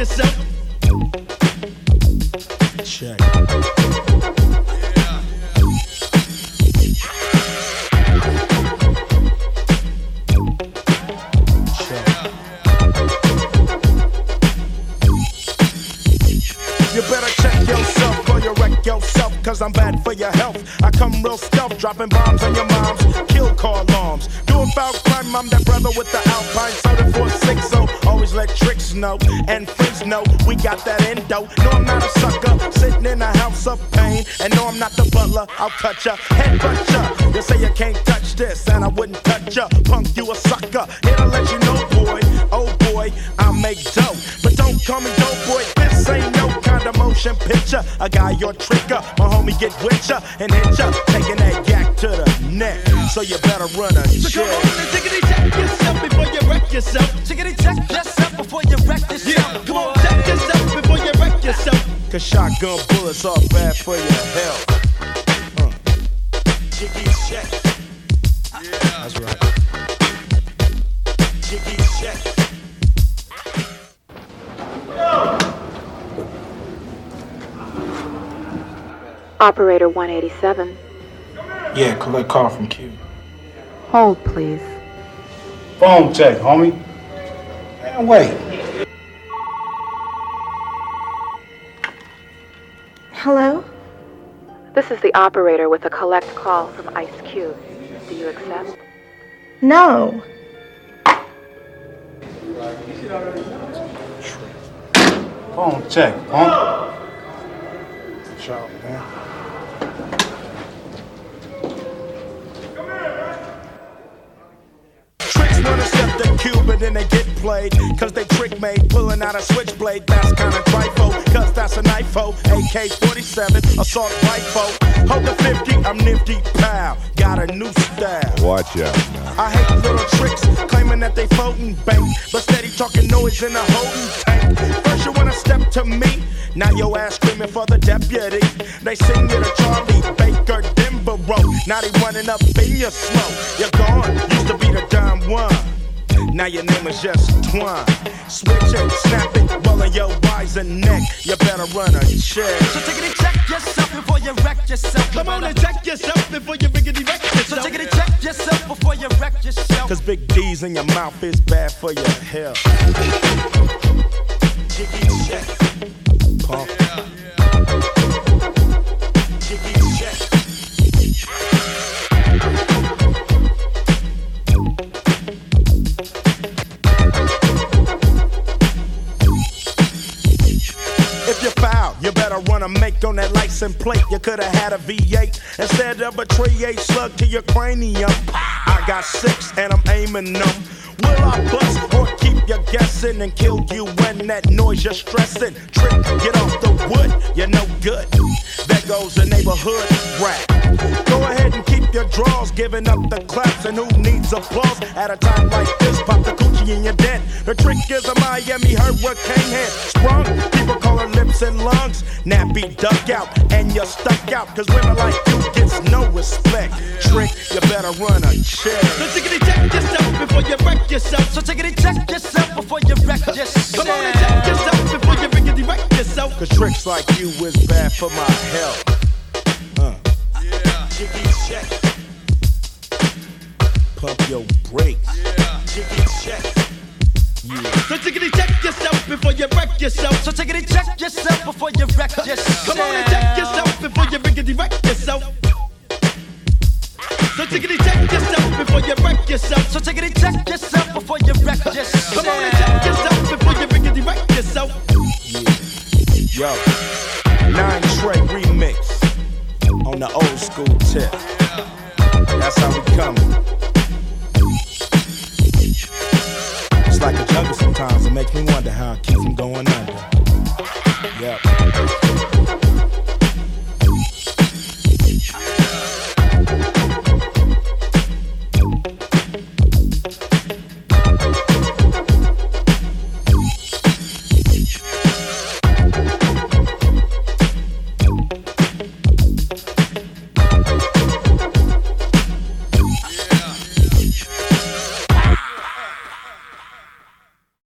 yourself. Check. You better check yourself or you wreck yourself, cause I'm bad for your health. I come real stealth, dropping bombs on your moms, kill car alarms. Doing foul crime, I'm that brother with the Alpine soda 460. So always let tricks know and friends know we got that endo. No, I'm not a sucker, sitting in a house of pain. And no, I'm not the butler, I'll cut ya, headbutt ya. You say you can't touch this, and I wouldn't touch ya. Punk, you a sucker, here to let you know, boy. Oh boy, I make dough, but don't call me dope boy. This ain't no kind of motion picture. A guy your trigger, my homie get with ya and hit ya, taking that yak to the neck. So you better run a check. So come on and tickety check yourself before you wreck yourself. Tickety check yourself before you wreck yourself. Yeah, come on, check yourself before you wreck yourself. Cause shotgun bullets are bad for your health. Jiggy check. Yeah, that's right. Jiggy check. Operator 187. Yeah, collect call from Q. Hold, please. Phone check, homie. Man, wait. Hello? This is the operator with a collect call from Ice Cube. Do you accept? No. Phone check, huh? Ciao, man. Tricks wanna step the cube and then they get played. Cause they trick made, pulling out a switchblade. That's kinda trifle, cause that's a knifo. AK-47, assault rifle. Hold the 50, I'm nifty, pal. Got a new style. Watch out now. I hate little tricks, claiming that they floating bank, but steady talking noise in a holding tank. First you wanna step to me, now your ass screaming for the deputy. They sing you to Charlie Baker Denborough. Now they running up in your slow. You're gone, used to be the Don Juan. Now your name is just Twine. Switch it, snap it, rolling your wise and neck. You better run a check. So tickety check yourself before you wreck yourself. Come on and check yourself before you riggedy wreck yourself. So tickety check yourself before you wreck yourself. Cause big D's in your mouth is bad for your health. Jiggy check. Pump. Jiggy check. If you foul, you better run a make on that license plate. You could've had a V8 instead of a .38 slug to your cranium. I got 6 and I'm aiming them. Will I bust or keep you guessing and kill you when that noise you're stressing? Trick, get off the wood, you're no good. There goes the neighborhood rap. Go ahead and keep your draws, giving up the claps. And who needs applause at a time like this? Pop the coochie in your dent. The trick is a Miami hurricane head. Sprung, people call her lips and lungs. Nappy duck out, and you're stuck out. Cause women like you gets no respect. Trick, you better run a check. So tickety check yourself before you wreck yourself. So tickety check yourself before you wreck yourself. Come on and check yourself before you riggedy wreck yourself. Cause tricks like you is bad for my health. Jiggy check. Pump your brakes. Jiggy check. So tickety check yourself before you wreck yourself. So tickety check yourself before you wreck yourself. Come on and check yourself before you riggedy wreck yourself. So tickety check yourself before you wreck yourself. So tickety check yourself before you wreck yourself. Come on and check yourself before you riggedy wreck yourself. Yo, 9 Trey remix on the old school tip. That's how we coming. It's like a jungle sometimes. It makes me wonder how I keep from going under.